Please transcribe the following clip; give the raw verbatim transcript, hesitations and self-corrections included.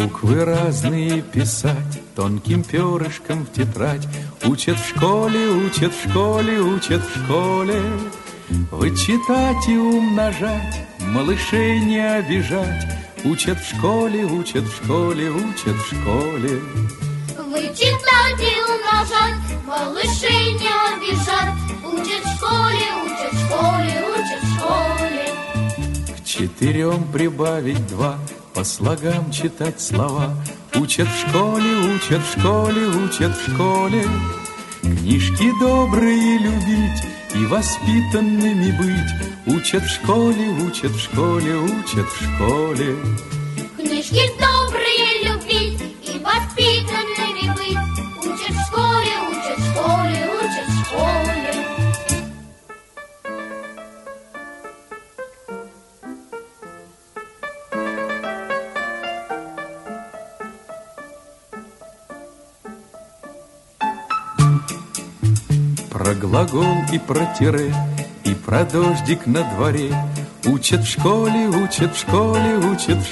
Буквы разные писать тонким перышком в тетрадь. Учат в школе, учат в школе, учат в школе. Вычитать и умножать, малышей не обижать. Учат в школе, учат в школе, учат в школе. Вычитать и умножать, малышей не обижать. Учат в школе, учат в школе, учат в школе. К четырем прибавить два, по слогам читать слова. Учат в школе, учат в школе, учат в школе. Книжки добрые любить и воспитанными быть. Учат в школе, учат в школе, учат в школе. Книжки добрые любить и воспитанными быть. Учат в школе, учат в школе, учат в школе. Про глагол и про тире, и про дождик на дворе. Учат в школе, учат в школе, учат в